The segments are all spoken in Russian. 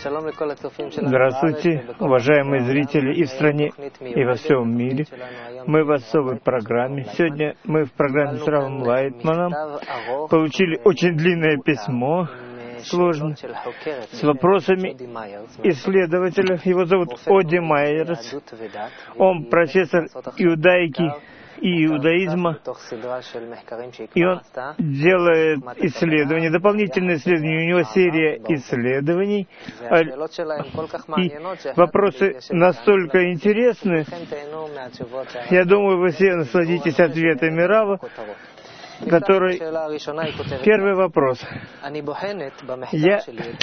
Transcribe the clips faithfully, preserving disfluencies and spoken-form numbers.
Здравствуйте, уважаемые зрители и в стране, и во всем мире. Мы в особой программе. Сегодня мы в программе с Равом Лайтманом получили очень длинное письмо, сложное, с вопросами исследователя. Его зовут Оди Майерс. Он профессор иудаики и иудаизма, и он делает исследования, дополнительные исследования. У него серия исследований, и вопросы настолько интересны. Я думаю, вы все насладитесь ответами Рава, который... Первый вопрос. Я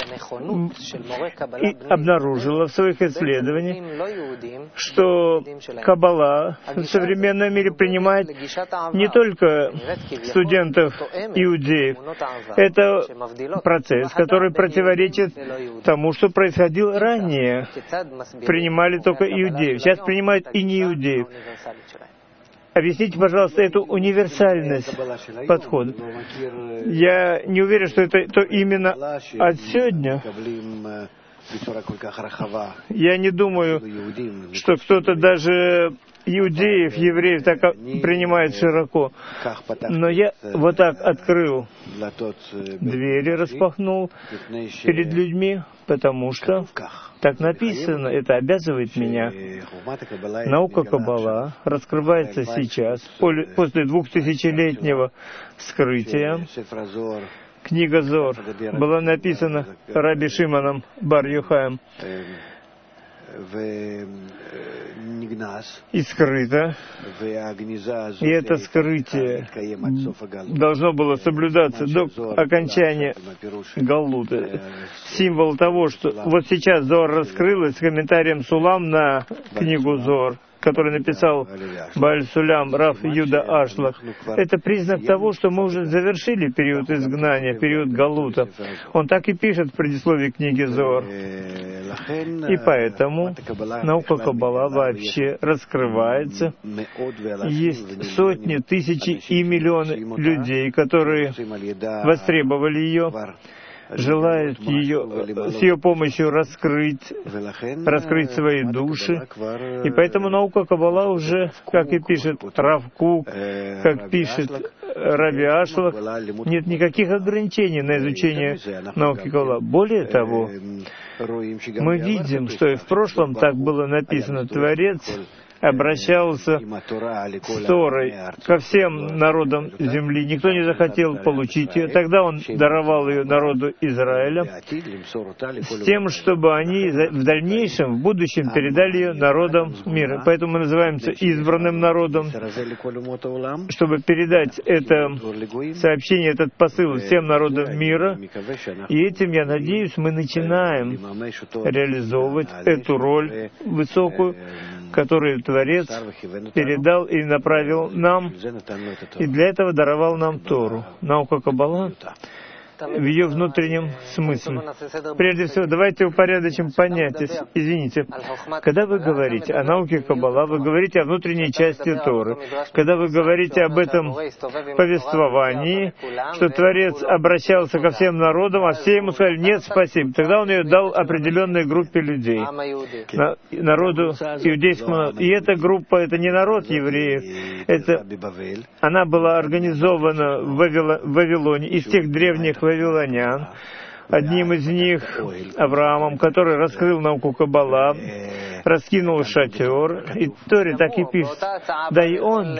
обнаружила в своих исследованиях, что Каббала в современном мире принимает не только студентов иудеев. Это процесс, который противоречит тому, что происходило ранее. Принимали только иудеев. Сейчас принимают и не иудеев. Объясните, пожалуйста, эту универсальность подхода. Я не уверен, что это то именно от сегодня. Я не думаю, что кто-то даже иудеев, евреев так принимает широко. Но я вот так открыл двери, распахнул перед людьми, потому что так написано, это обязывает меня. Наука Каббала раскрывается сейчас, после двухтысячелетнего скрытия. Книга Зор была написана Раби Шимоном бар Йохаем и скрыто. И это скрытие должно было соблюдаться до окончания Галута. Символ того, что вот сейчас Зор раскрылась с комментарием Сулам на книгу Зор, который написал Бааль Сулям Рав Юда Ашлах. Это признак того, что мы уже завершили период изгнания, период Галута. Он так и пишет в предисловии книги Зор. И поэтому наука Каббала вообще раскрывается. Есть сотни, тысячи и миллионы людей, которые востребовали ее, желают ее, с ее помощью раскрыть, раскрыть свои души. И поэтому наука Каббала уже, как и пишет Рав Кук, как пишет Раби Ашлах, нет никаких ограничений на изучение науки Каббала. Более того, мы видим, что и в прошлом так было написано. Творец обращался с Торой ко всем народам земли. Никто не захотел получить ее. Тогда он даровал ее народу Израиля с тем, чтобы они в дальнейшем, в будущем передали ее народам мира. Поэтому мы называемся избранным народом, чтобы передать это сообщение, этот посыл всем народам мира. И этим, я надеюсь, мы начинаем реализовывать эту роль высокую, которую Творец передал и направил нам, и для этого даровал нам Тору. Наука Каббала в ее внутреннем смысле. Прежде всего, давайте упорядочим понятие. Извините. Когда вы говорите о науке Каббала, вы говорите о внутренней части Торы. Когда вы говорите об этом повествовании, что Творец обращался ко всем народам, а все ему сказали: нет, спасибо. Тогда он ее дал определенной группе людей, на, народу иудейскому. И эта группа, это не народ евреев, это, она была организована в, Вавило, в Вавилоне из тех древних вавилонян, одним из них Авраамом, который раскрыл науку Каббала, раскинул шатер, и Торе так и пишет. Да и он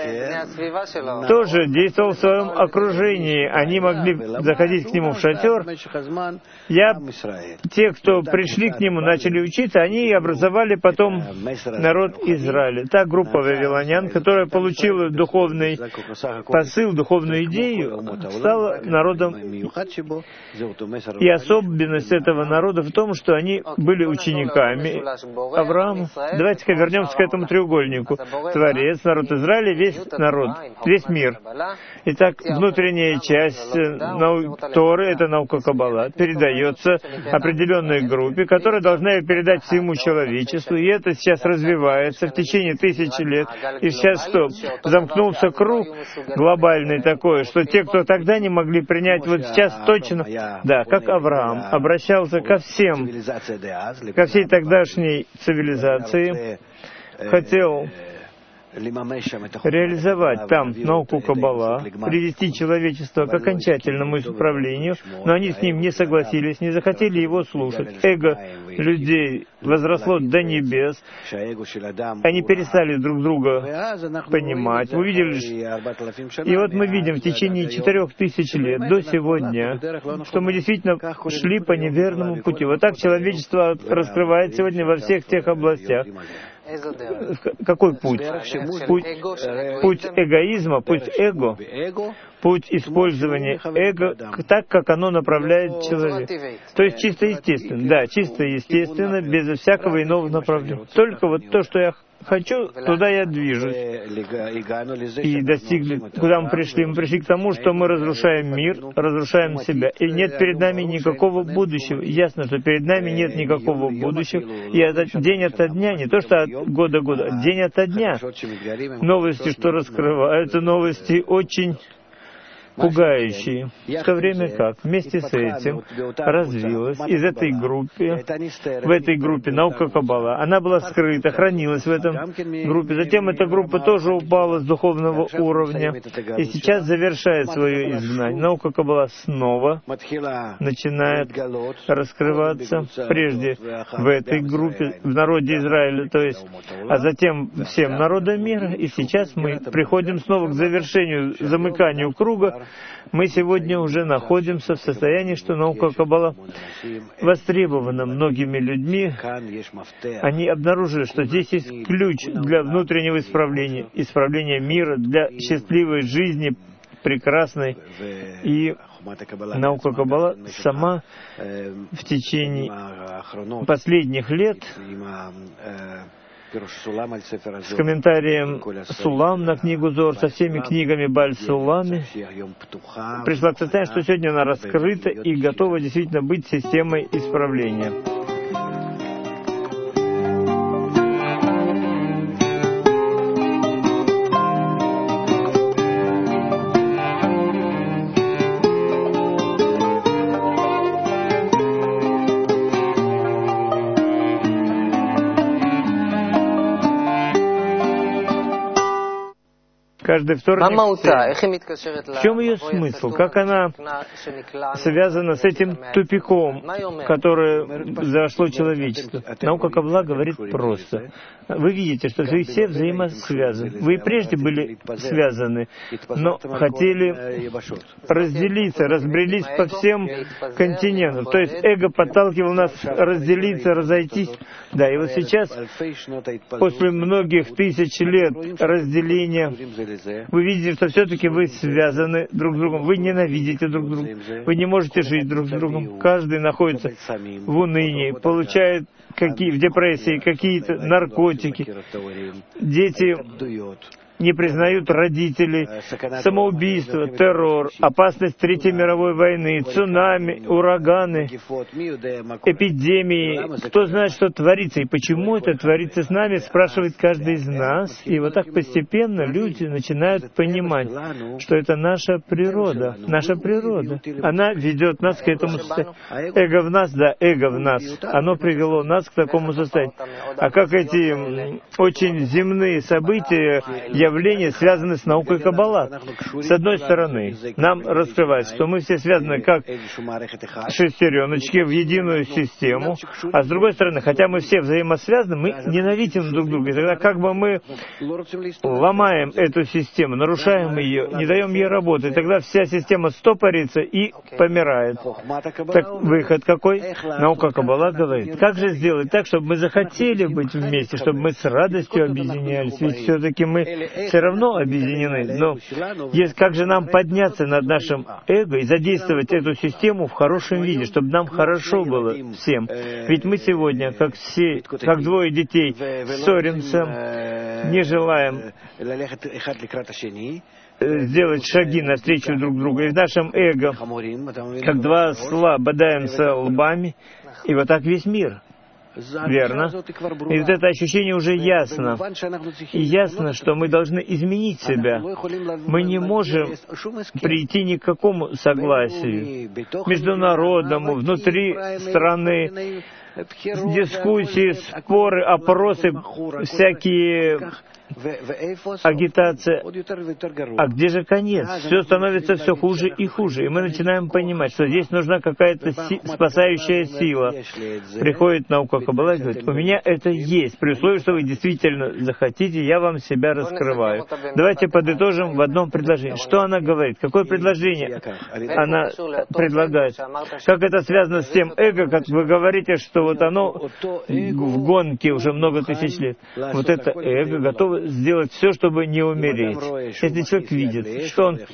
тоже действовал в своем окружении. Они могли заходить к нему в шатер. Я, те, кто пришли к нему, начали учиться, они образовали потом народ Израиля. Та группа вавилонян, которая получила духовный посыл, духовную идею, стала народом. И особенность этого народа в том, что они были учениками Авраама. Авраама. Давайте-ка вернемся к этому треугольнику. Творец, народ Израиля, весь народ, весь мир. Итак, внутренняя часть нау... Торы, это наука Каббала, передается определенной группе, которая должна ее передать всему человечеству, и это сейчас развивается в течение тысячи лет. И сейчас что? Замкнулся круг глобальный такой, что те, кто тогда не могли принять, вот сейчас точно, да, как Авраам обращался ко всем, ко всей тогдашней цивилизации, хотел реализовать там науку Каббала, привести человечество к окончательному исправлению, но они с ним не согласились, не захотели его слушать. Эго людей возросло до небес, они перестали друг друга понимать. Вы видели, и вот мы видим в течение четырех тысяч лет до сегодня, что мы действительно шли по неверному пути. Вот так человечество раскрывает сегодня во всех тех областях. Какой путь? Путь, путь эгоизма, путь эго, путь использования эго так, как оно направляет человека. То есть чисто естественно, да, чисто естественно, без всякого иного направления. Только вот то, что я хочу, туда я движусь. И достигли, куда мы пришли? Мы пришли к тому, что мы разрушаем мир, разрушаем себя. И нет перед нами никакого будущего. Ясно, что перед нами нет никакого будущего. И это день ото дня, не то что от года к году, а день ото дня. Новости, что раскрываются, новости очень пугающие. В то время как вместе с этим развилась из этой группы, в этой группе наука Каббала, она была скрыта, хранилась в этом группе. Затем эта группа тоже упала с духовного уровня и сейчас завершает свое изгнание. Наука Каббала снова начинает раскрываться, прежде в этой группе, в народе Израиля, то есть, а затем всем народам мира. И сейчас мы приходим снова к завершению, замыканию круга. Мы сегодня уже находимся в состоянии, что наука Каббала востребована многими людьми. Они обнаружили, что здесь есть ключ для внутреннего исправления, исправления мира, для счастливой жизни, прекрасной. И наука Каббала сама в течение последних лет с комментарием Сулам на книгу Зор, со всеми книгами Баль-Сулами, пришла к состоянию, что сегодня она раскрыта и готова действительно быть системой исправления. Каждый вторник. В чем ее смысл? Как она связана с этим тупиком, который зашло человечество? Наука Каббала говорит просто. Вы видите, что вы все взаимосвязаны. Вы и прежде были связаны, но хотели разделиться, разбрелись по всем континентам. То есть эго подталкивало нас разделиться, разойтись. Да, и вот сейчас, после многих тысяч лет разделения, вы видите, что все-таки вы связаны друг с другом, вы ненавидите друг друга, вы не можете жить друг с другом, каждый находится в унынии, получает какие, в депрессии какие-то наркотики, дети не признают родителей, самоубийство, террор, опасность Третьей мировой войны, цунами, ураганы, эпидемии. Кто знает, что творится и почему это творится с нами, спрашивает каждый из нас. И вот так постепенно люди начинают понимать, что это наша природа, наша природа. Она ведет нас к этому состоянию. Эго в нас, да, эго в нас. Оно привело нас к такому состоянию. А как эти очень земные события, явления связаны с наукой Каббала. С одной стороны, нам раскрывается, что мы все связаны как шестереночки в единую систему, а с другой стороны, хотя мы все взаимосвязаны, мы ненавидим друг друга. И тогда как бы мы ломаем эту систему, нарушаем ее, не даем ей работать, и тогда вся система стопорится и помирает. Так выход какой? Наука Каббала говорит, как же сделать так, чтобы мы захотели быть вместе, чтобы мы с радостью объединялись, ведь все-таки мы все равно объединены. Но есть, как же нам подняться над нашим эго и задействовать эту систему в хорошем виде, чтобы нам хорошо было всем. Ведь мы сегодня, как все, как двое детей, ссоримся, не желаем сделать шаги навстречу друг другу. И в нашем эго, как два осла, бодаемся лбами, и вот так весь мир. Верно? И вот это ощущение уже ясно. И ясно, что мы должны изменить себя. Мы не можем прийти ни к какому согласию международному, внутри страны, дискуссии, споры, опросы, всякие агитация. А где же конец? Все становится все хуже и хуже. И мы начинаем понимать, что здесь нужна какая-то си- спасающая сила. Приходит наука Каббала и говорит, у меня это есть. При условии, что вы действительно захотите, я вам себя раскрываю. Давайте подытожим в одном предложении. Что она говорит? Какое предложение она предлагает? Как это связано с тем эго, как вы говорите, что вот оно в гонке уже много тысяч лет. Вот это эго готово сделать все, чтобы не умереть. Если человек видит, что он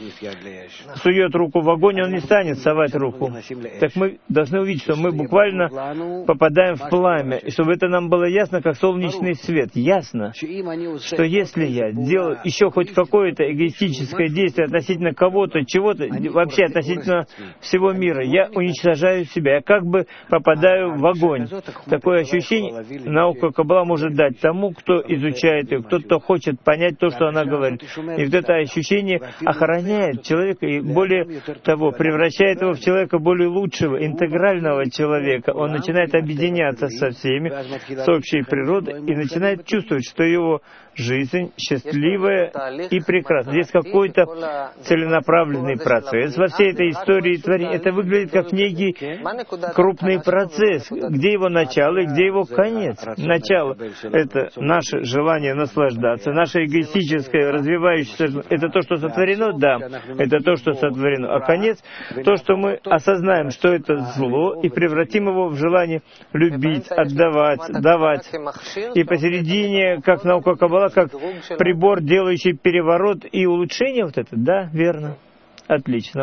сует руку в огонь, он не станет совать руку. Так мы должны увидеть, что мы буквально попадаем в пламя, и чтобы это нам было ясно, как солнечный свет. Ясно, что если я делаю еще хоть какое-то эгоистическое действие относительно кого-то, чего-то, вообще относительно всего мира, я уничтожаю себя, я как бы попадаю в огонь. Такое ощущение наука Каббала может дать тому, кто изучает ее, кто кто хочет понять то, что она говорит. И вот это ощущение охраняет человека и, более того, превращает его в человека более лучшего, интегрального человека. Он начинает объединяться со всеми, с общей природой, и начинает чувствовать, что его жизнь счастливая и прекрасная. Здесь какой-то целенаправленный процесс во всей этой истории творения. Это выглядит как некий крупный процесс, где его начало и где его конец. Начало — это наше желание наслаждаться, наше эгоистическое, развивающееся, это то, что сотворено, да, это то, что сотворено. А конец — то, что мы осознаем, что это зло, и превратим его в желание любить, отдавать, давать. И посередине, как наука Каббала, как прибор, делающий переворот и улучшение, вот это, да, верно, отлично.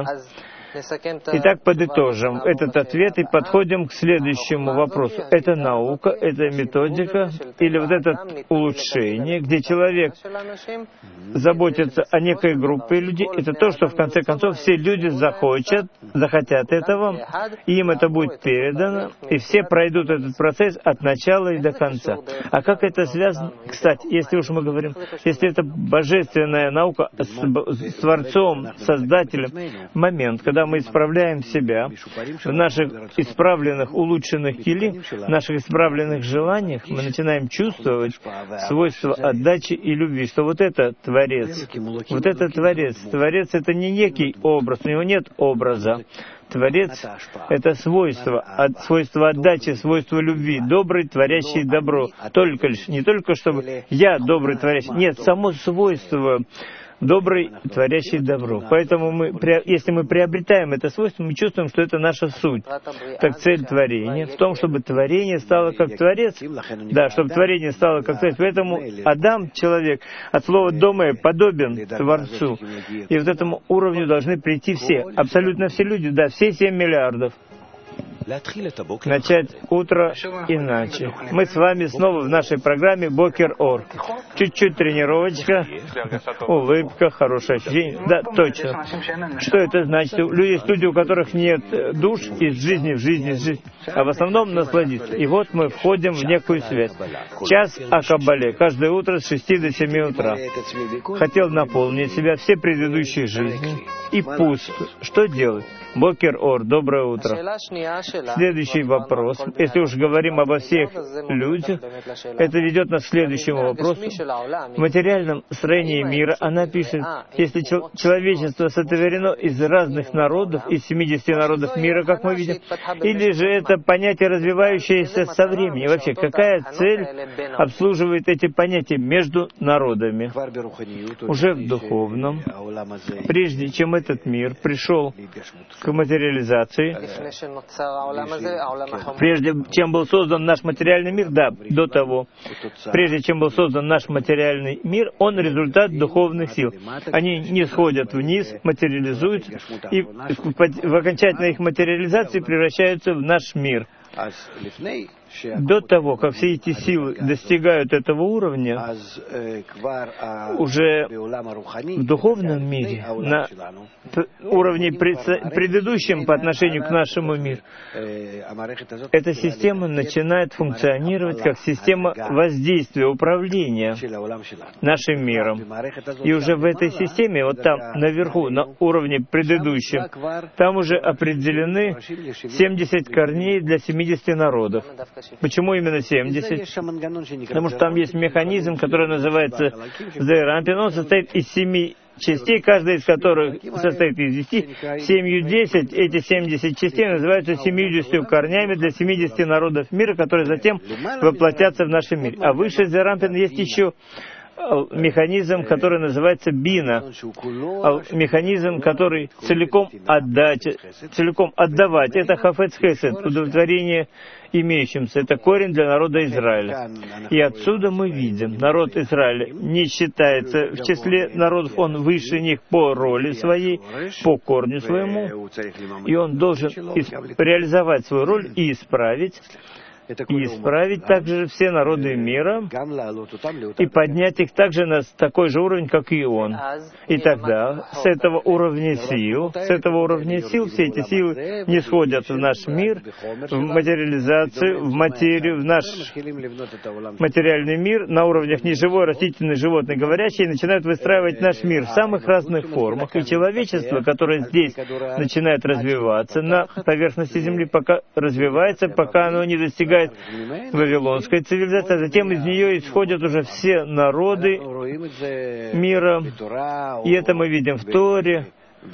Итак, подытожим этот ответ и подходим к следующему вопросу. Это наука, это методика, или вот это улучшение, где человек заботится о некой группе людей, это то, что в конце концов все люди захотят, захотят этого, и им это будет передано, и все пройдут этот процесс от начала и до конца. А как это связано? Кстати, если уж мы говорим, если это божественная наука с, с Творцом, Создателем, момент, когда мы исправляем себя в наших исправленных, улучшенных кили, в наших исправленных желаниях, мы начинаем чувствовать свойства отдачи и любви, что вот это Творец, вот это Творец. Творец — это не некий образ, у него нет образа. Творец — это свойство, от, свойство отдачи, свойство любви, добрый, творящий добро. Только лишь, не только чтобы я добрый, творящий, нет, само свойство добрый, творящий добро. Поэтому мы, если мы приобретаем это свойство, мы чувствуем, что это наша суть. Так цель творения в том, чтобы творение стало как Творец. Да, чтобы творение стало как Творец. Поэтому Адам, человек, от слова «доме» подобен Творцу. И вот этому уровню должны прийти все, абсолютно все люди, да, все семь миллиардов. Начать утро иначе. Мы с вами снова в нашей программе Бокер Ор. Чуть-чуть тренировочка, улыбка, хорошее ощущение. Да, точно. Что это значит? Люди, есть люди, у которых нет душ, из жизни в жизни в жизнь, а в основном насладиться. И вот мы входим в некую связь. Час о Каббале. Каждое утро с шести до семи утра. Хотел наполнить себя все предыдущие жизни. И пуст. Что делать? Бокер Ор, доброе утро. Следующий вопрос. Если уж говорим обо всех людях, это ведет нас к следующему вопросу. В материальном строении мира она пишет, если человечество сотворено из разных народов, из семидесяти народов мира, как мы видим, или же это понятие, развивающееся со временем. Вообще, какая цель обслуживает эти понятия между народами? Уже в духовном, прежде чем этот мир пришел к материализации, Прежде чем был создан наш материальный мир, да, до того, прежде чем был создан наш материальный мир, он результат духовных сил. Они не сходят вниз, материализуются, и в окончательной их материализации превращаются в наш мир. До того, как все эти силы достигают этого уровня, уже в духовном мире, на уровне предыдущем по отношению к нашему миру, эта система начинает функционировать как система воздействия, управления нашим миром. И уже в этой системе, вот там, наверху, на уровне предыдущем, там уже определены семьдесят корней для семидесяти народов. Почему именно семьдесят? Потому что там есть механизм, который называется Зейрампин. Он состоит из семи частей, каждая из которых состоит из десяти. Семью десять, эти семьдесят частей называются семьюдесятью корнями для семидесяти народов мира, которые затем воплотятся в нашем мире. А выше Зейрампин есть еще механизм, который называется бина, механизм, который целиком отдать, целиком отдавать. Это хафец хесед, удовлетворение имеющимся. Это корень для народа Израиля. И отсюда мы видим, народ Израиля не считается в числе народов, он выше них по роли своей, по корню своему, и он должен реализовать свою роль и исправить, и исправить также все народы мира, и поднять их также на такой же уровень, как и он. И тогда с этого уровня сил, с этого уровня сил, все эти силы не сходят в наш мир, в материализацию, в материю, в наш материальный мир, на уровнях неживой, растительный, животный, говорящий, и начинают выстраивать наш мир в самых разных формах. И человечество, которое здесь начинает развиваться на поверхности Земли, пока развивается, пока оно не достигает вавилонской цивилизации, а затем из нее исходят уже все народы мира, и это мы видим в Торе.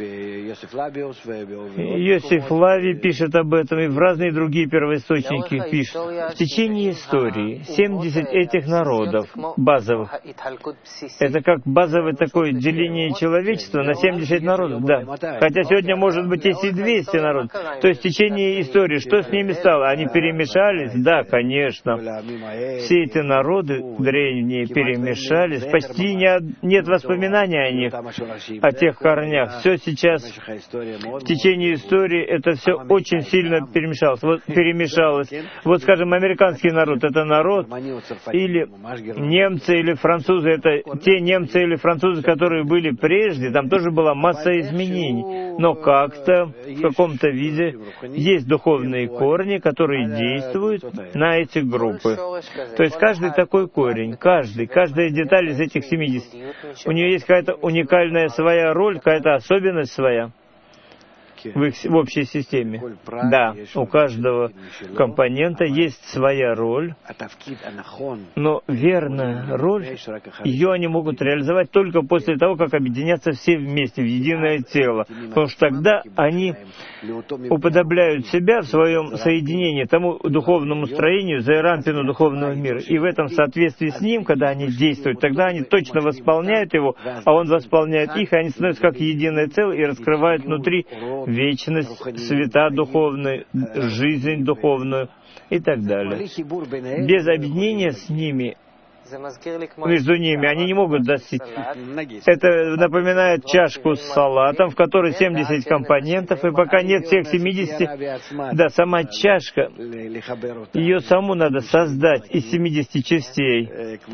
Йосиф Лави пишет об этом, и в разные другие первоисточники пишет. В течение истории семьдесят этих народов базовых, это как базовое такое деление человечества на семьдесят народов, да. Хотя сегодня может быть есть и двести народов. То есть в течение истории, что с ними стало? Они перемешались? Да, конечно. Все эти народы древние перемешались, почти не, нет воспоминаний о них, о тех корнях. Все сейчас, в течение истории, это все очень сильно перемешалось. Вот, перемешалось. Вот, скажем, американский народ — это народ, или немцы, или французы — это те немцы или французы, которые были прежде, там тоже была масса изменений. Но как-то, в каком-то виде, есть духовные корни, которые действуют на эти группы. То есть каждый такой корень, каждый, каждая деталь из этих семидесяти, у нее есть какая-то уникальная своя роль, какая-то особенность своя в, их, в общей системе. Да, у каждого компонента есть своя роль, но верная роль, ее они могут реализовать только после того, как объединятся все вместе в единое тело, потому что тогда они уподобляют себя в своем соединении тому духовному строению, зейрампину духовного мира. И в этом соответствии с ним, когда они действуют, тогда они точно восполняют его, а он восполняет их, и они становятся как единое целое и раскрывают внутри вечность, света духовную, жизнь духовную и так далее. Без объединения с ними, между ними, они не могут достичь. Это напоминает чашку с салатом, в которой семьдесят компонентов, и пока нет всех семидесяти, да, сама чашка, ее саму надо создать из семидесяти частей.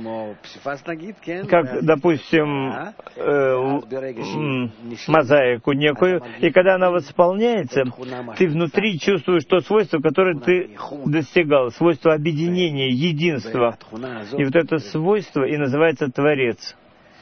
Как, допустим, э, мозаику некую, и когда она восполняется, ты внутри чувствуешь то свойство, которое ты достигал, свойство объединения, единства. И вот это свойство и называется Творец.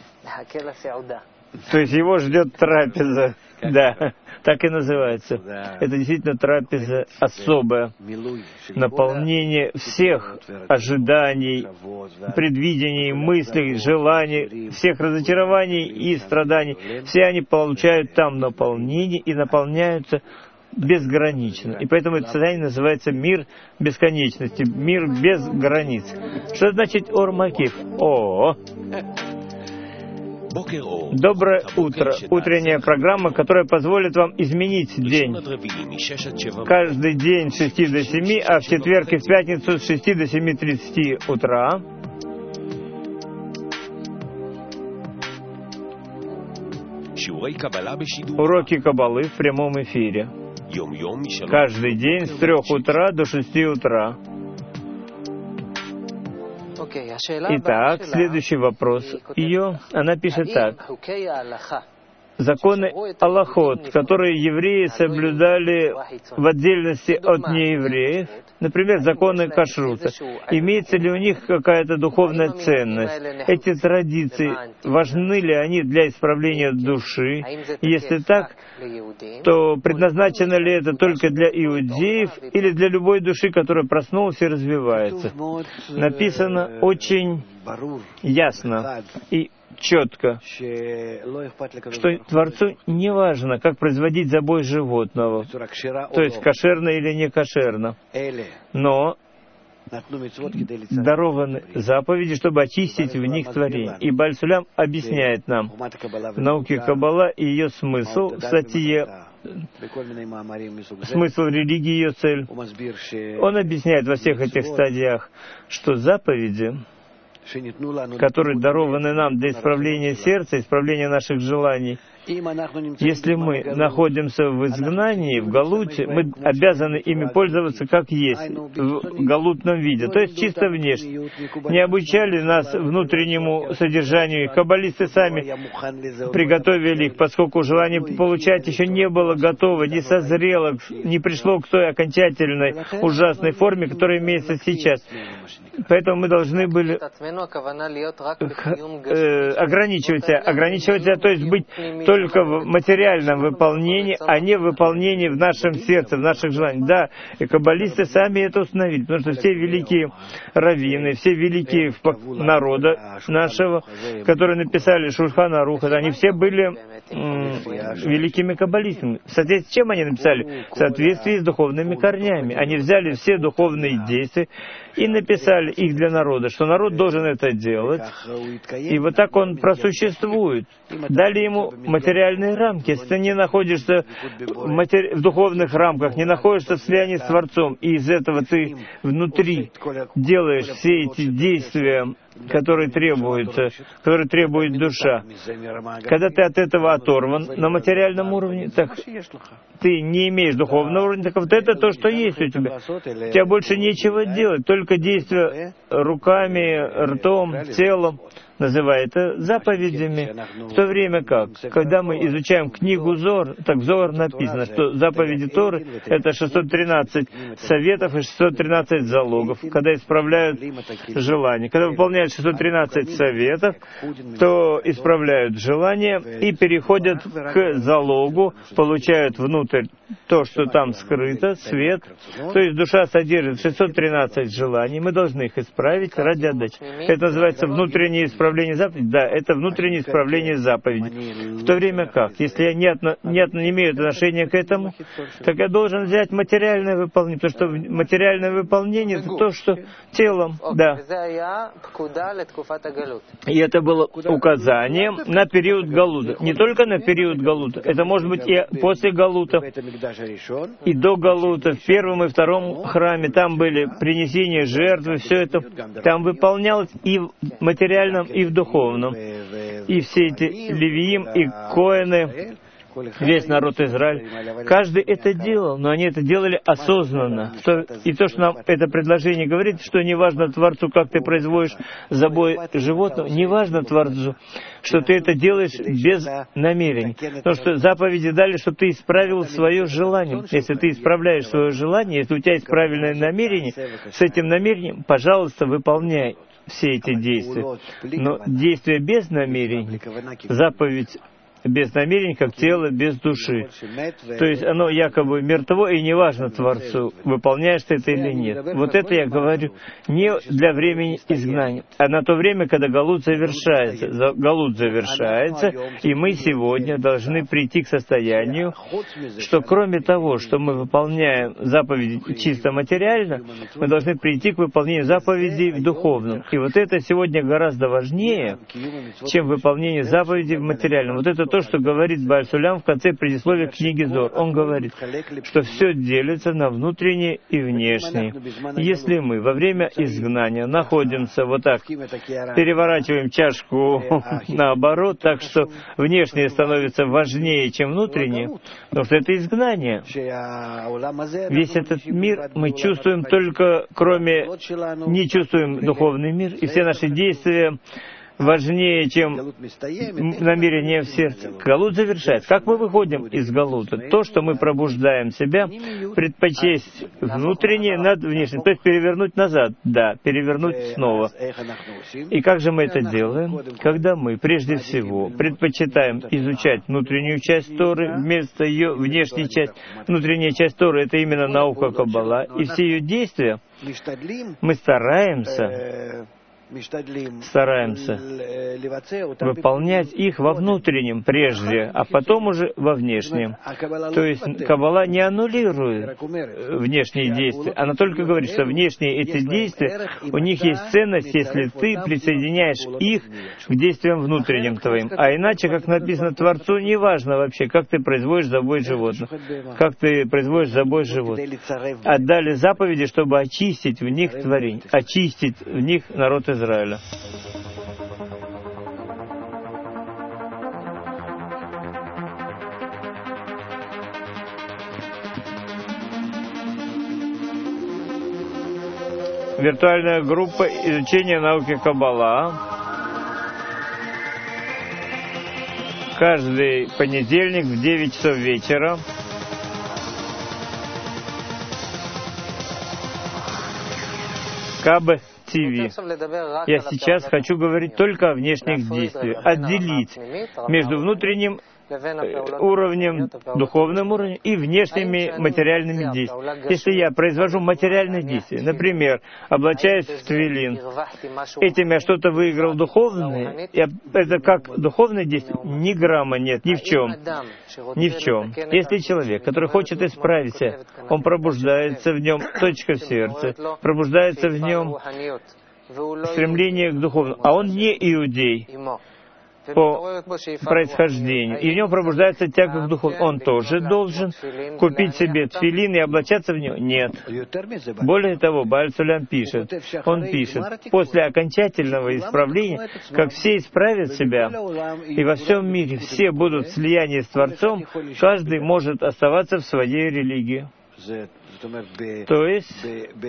То есть его ждет трапеза. Да, так и называется. Это действительно трапеза особая. Наполнение всех ожиданий, предвидений, мыслей, желаний, всех разочарований и страданий. Все они получают там наполнение и наполняются безгранично. И поэтому это состояние называется мир бесконечности, мир без границ. Что значит Ор Макиф? О, Доброе утро. Утренняя программа, которая позволит вам изменить день. Каждый день с шести до семи, а в четверг и в пятницу с шести до семи тридцати утра. Уроки Каббалы в прямом эфире. Каждый день с трех утра до шести утра. Итак, следующий вопрос. Ее, она пишет так. Законы Аллахот, которые евреи соблюдали в отдельности от неевреев, например, законы кашрута, имеется ли у них какая-то духовная ценность? Эти традиции, важны ли они для исправления души? Если так, то предназначено ли это только для иудеев или для любой души, которая проснулась и развивается? Написано очень ясно и четко, что Творцу не важно, как производить забой животного, то есть кошерно или не кошерно, но дарованы заповеди, чтобы очистить в них творение. И Бааль Сулям объясняет нам в науке Каббала и ее смысл в статье «Смысл религии и ее цель». Он объясняет во всех этих стадиях, что заповеди, которые дарованы нам для исправления сердца, исправления наших желаний. Если мы находимся в изгнании, в галуте, мы обязаны ими пользоваться как есть, в галутном виде, то есть чисто внешне. Не обучали нас внутреннему содержанию, каббалисты сами приготовили их, поскольку желание получать еще не было готово, не созрело, не пришло к той окончательной ужасной форме, которая имеется сейчас. Поэтому мы должны были э, ограничивать себя, ограничивать себя, то есть быть только в материальном выполнении, а не в выполнении в нашем сердце, в наших желаниях. Да, и каббалисты сами это установили, потому что все великие раввины, все великие народа нашего, которые написали Шульхан Арух, они все были м- великими каббалистами. В соответствии с чем они написали? В соответствии с духовными корнями. Они взяли все духовные действия и написали их для народа, что народ должен это делать. И вот так он просуществует. Дали ему материальные рамки. Если ты не находишься в, матери... в духовных рамках, не находишься в слиянии с Творцом, и из этого ты внутри делаешь все эти действия, которые требуются, которые требует душа. Когда ты от этого оторван на материальном уровне, так ты не имеешь духовного уровня, так вот это то, что есть у тебя. У тебя больше нечего делать, только действия руками, ртом, телом, называя это заповедями, в то время как, когда мы изучаем книгу Зор, так в Зор написано, что заповеди Торы — это шестьсот тринадцать советов и шестьсот тринадцать залогов, когда исправляют желания. Когда выполняют шестьсот тринадцать советов, то исправляют желания и переходят к залогу, получают внутрь то, что там скрыто, свет. То есть душа содержит шестьсот тринадцать желаний, мы должны их исправить ради отдачи. Это называется внутреннее исправление заповедей. Да, это внутреннее исправление заповедей. В то время как, если я не, отно, не, отно, не имею отношения к этому, так я должен взять материальное выполнение, потому что материальное выполнение — это то, что телом, да. И это было указанием на период галута. Не только на период галута, это может быть и после галута, и до галута, в первом и втором храме, там были принесения жертвы, все это там выполнялось и в материальном, и в духовном. И все эти левиим и коэны, весь народ Израиль, каждый это делал, но они это делали осознанно. И то, что нам это предложение говорит, что не важно Творцу, как ты производишь забой животного, не важно Творцу, что ты это делаешь без намерений. Потому что заповеди дали, чтобы ты исправил свое желание. Если ты исправляешь свое желание, если у тебя есть правильное намерение, с этим намерением, пожалуйста, выполняй все эти действия. Но действия без намерений, заповедь без намерений, как тело без души. То есть оно якобы мертво, и неважно Творцу, выполняешь ты это или нет. Вот это я говорю не для времени изгнания, а на то время, когда галут завершается. Галут завершается, и мы сегодня должны прийти к состоянию, что кроме того, что мы выполняем заповеди чисто материально, мы должны прийти к выполнению заповедей в духовном. И вот это сегодня гораздо важнее, чем выполнение заповедей в материальном. Вот это то, что говорит Бааль Сулям в конце предисловия книги Зор. Он говорит, что все делится на внутреннее и внешнее. Если мы во время изгнания находимся вот так, переворачиваем чашку наоборот, так что внешнее становится важнее, чем внутреннее, потому что это изгнание. Весь этот мир мы чувствуем только, кроме, не чувствуем духовный мир, и все наши действия важнее, чем намерение в сердце. Галут завершается. Как мы выходим из галута? То, что мы пробуждаем себя, предпочесть внутреннее над внешним, то есть перевернуть назад, да, перевернуть снова. И как же мы это делаем? Когда мы, прежде всего, предпочитаем изучать внутреннюю часть Торы вместо ее внешней части. Внутренняя часть Торы — это именно наука Каббала, и все ее действия мы стараемся стараемся выполнять их во внутреннем прежде, а потом уже во внешнем. То есть Каббала не аннулирует внешние действия, она только говорит, что внешние эти действия, у них есть ценность, если ты присоединяешь их к действиям внутренним твоим. А иначе, как написано Творцу, не важно вообще, как ты производишь забой животных, как ты производишь забой животных. Отдали заповеди, чтобы очистить в них творение, очистить в них народ Израиля. Виртуальная группа изучения науки Каббала. Каждый понедельник в девять часов вечера. Каб ти ви. Я сейчас хочу говорить только о внешних действиях, отделить между внутренним уровнем, духовным уровнем и внешними материальными действиями. Если я произвожу материальные действия, например, облачаюсь в твилин, этим я что-то выиграл духовное, я, это как духовное действие? Ни грамма нет, ни в чем. Ни в чем. Если человек, который хочет исправиться, он пробуждается в нем точка в сердце, пробуждается в нем стремление к духовному, а он не иудей по происхождению, и в нем пробуждается тяга к духу. Он тоже должен купить себе тфилин и облачаться в него? Нет. Более того, Бааль Сулям пишет, он пишет, после окончательного исправления, как все исправят себя, и во всем мире все будут в слиянии с Творцом, каждый может оставаться в своей религии. То есть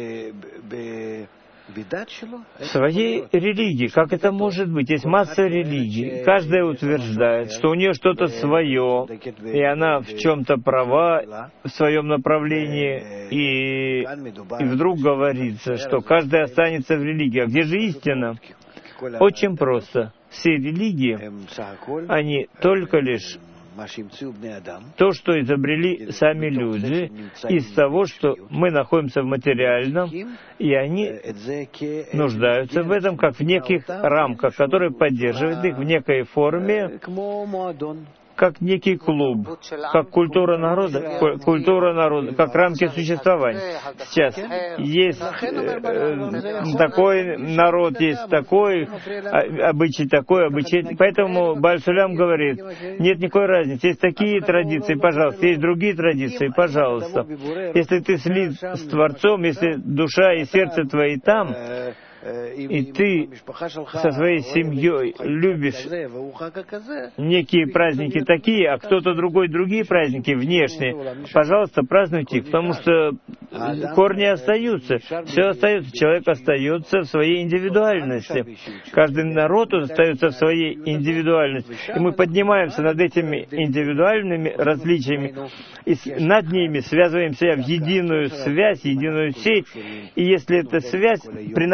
в своей религии. Как это может быть? Есть масса религий. Каждая утверждает, что у нее что-то свое, и она в чем-то права в своем направлении, и, и вдруг говорится, что каждый останется в религии. А где же истина? Очень просто. Все религии, они только лишь то, что изобрели сами люди, из того, что мы находимся в материальном, и они нуждаются в этом, как в неких рамках, которые поддерживают их в некой форме, как некий клуб, как культура народа, культура народа, как рамки существования. Сейчас есть э, такой народ, есть такой обычай, такой обычай. Поэтому Бааль Сулям говорит, нет никакой разницы. Есть такие традиции, пожалуйста, есть другие традиции, пожалуйста. Если ты слит с Творцом, если душа и сердце твои там, и ты со своей семьей любишь некие праздники такие, а кто-то другой другие праздники внешние, пожалуйста, празднуйте их, потому что корни остаются, все остается, человек остается в своей индивидуальности, каждый народ остается в своей индивидуальности, и мы поднимаемся над этими индивидуальными различиями, и над ними связываемся в единую связь, единую сеть, и если эта связь при нашем таком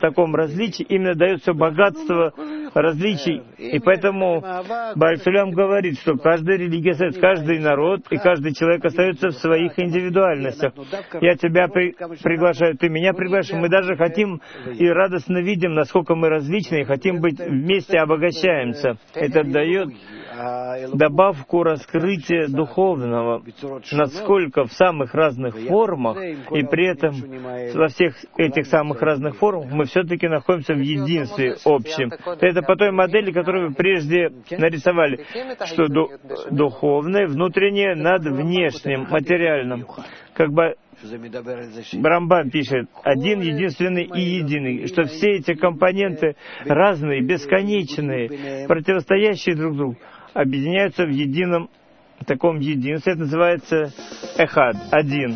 таком различии именно дается богатство различий. И поэтому Бааль Сулям говорит, что каждая религия, каждый народ и каждый человек остается в своих индивидуальностях. Я тебя при, приглашаю, ты меня приглашаешь. Мы даже хотим и радостно видим, насколько мы различны, и хотим быть вместе, обогащаемся. Это дает добавку раскрытия духовного, насколько в самых разных формах, и при этом во всех этих самых разных формах мы все-таки находимся в единстве общем. Это по той модели, которую вы прежде нарисовали, что ду духовное, внутреннее над внешним, материальным. Как бы Рамбам пишет, один, единственный и единый, что все эти компоненты разные, бесконечные, противостоящие друг другу, объединяются в едином таком единстве. Это называется эхад, один.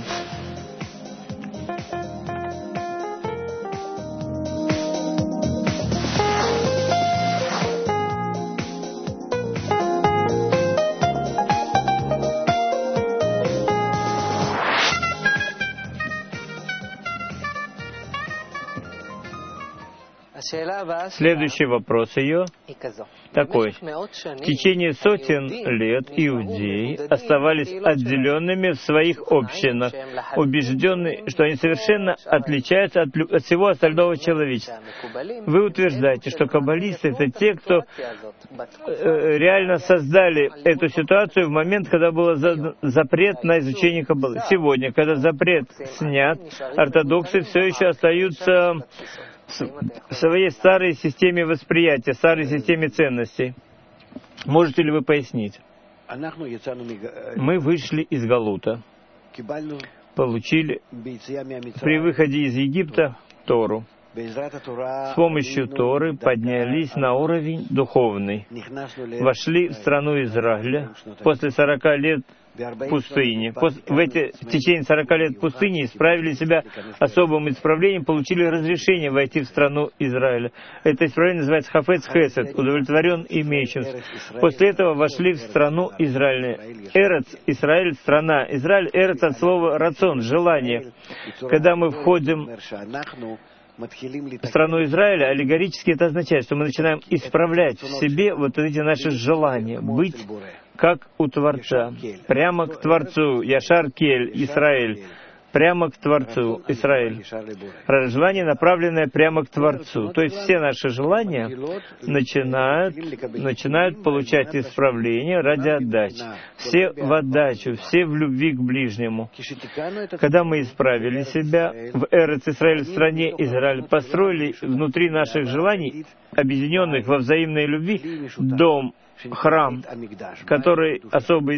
Следующий вопрос ее такой. В течение сотен лет иудеи оставались отделенными в своих общинах, убежденные, что они совершенно отличаются от, от всего остального человечества. Вы утверждаете, что каббалисты — это те, кто э, реально создали эту ситуацию в момент, когда был за, запрет на изучение каббалы. Сегодня, когда запрет снят, ортодоксы все еще остаются в своей старой системе восприятия, старой системе ценностей. Можете ли вы пояснить? Мы вышли из Галута, получили при выходе из Египта Тору. С помощью Торы поднялись на уровень духовный, вошли в страну Израиля после сорока лет пустыни. В, эти, в течение сорока лет пустыни исправили себя особым исправлением, получили разрешение войти в страну Израиля. Это исправление называется хафец хесед, удовлетворен имеющимся. После этого вошли в страну Израиля. Эрец, Израиль, страна. Израиль, эрец от слова рацион, желание. Когда мы входим в страну Израиля, аллегорически это означает, что мы начинаем исправлять в себе вот эти наши желания, быть как у Творца, прямо к Творцу, Яшар Кель, Исраэль, прямо к Творцу, Израиль. Желание, направленное прямо к Творцу. То есть все наши желания начинают, начинают получать исправление ради отдачи. Все в отдачу, все в любви к ближнему. Когда мы исправили себя в Эрец Исраэль, в стране Израиль, построили внутри наших желаний, объединенных во взаимной любви, дом, храм, который особый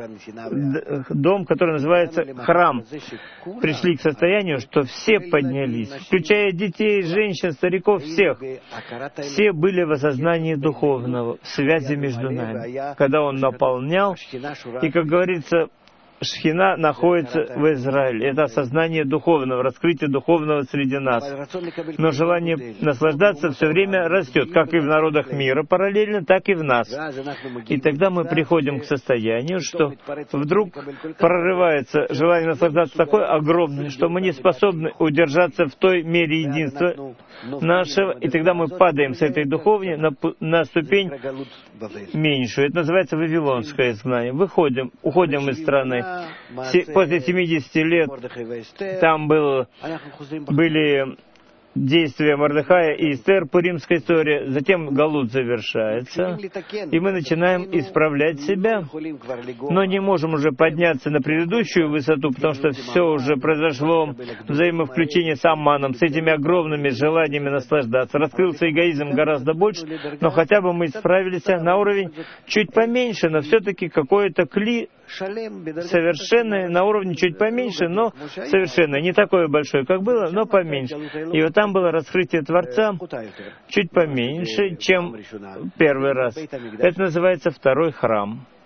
дом, который называется храм, пришли к состоянию, что все поднялись, включая детей, женщин, стариков, всех. Все были в осознании духовного, в связи между нами, когда он наполнял, и, как говорится, Шхина находится в Израиле. Это осознание духовного, раскрытие духовного среди нас. Но желание наслаждаться все время растет, как и в народах мира параллельно, так и в нас. И тогда мы приходим к состоянию, что вдруг прорывается желание наслаждаться такое огромное, что мы не способны удержаться в той мере единства нашего, и тогда мы падаем с этой духовни на, на ступень меньшую. Это называется вавилонское изгнание. Выходим, уходим из страны. После семидесяти лет там был, были действия Мордехая и Эстер по римской истории, затем Галут завершается, и мы начинаем исправлять себя, но не можем уже подняться на предыдущую высоту, потому что все уже произошло, взаимовключение с Амманом, с этими огромными желаниями наслаждаться. Раскрылся эгоизм гораздо больше, но хотя бы мы исправились на уровень чуть поменьше, но все-таки какое-то кли совершенное на уровне чуть поменьше, но совершенно не такое большое, как было, но поменьше. И вот там было раскрытие Творца чуть поменьше, чем первый раз. Это называется второй храм.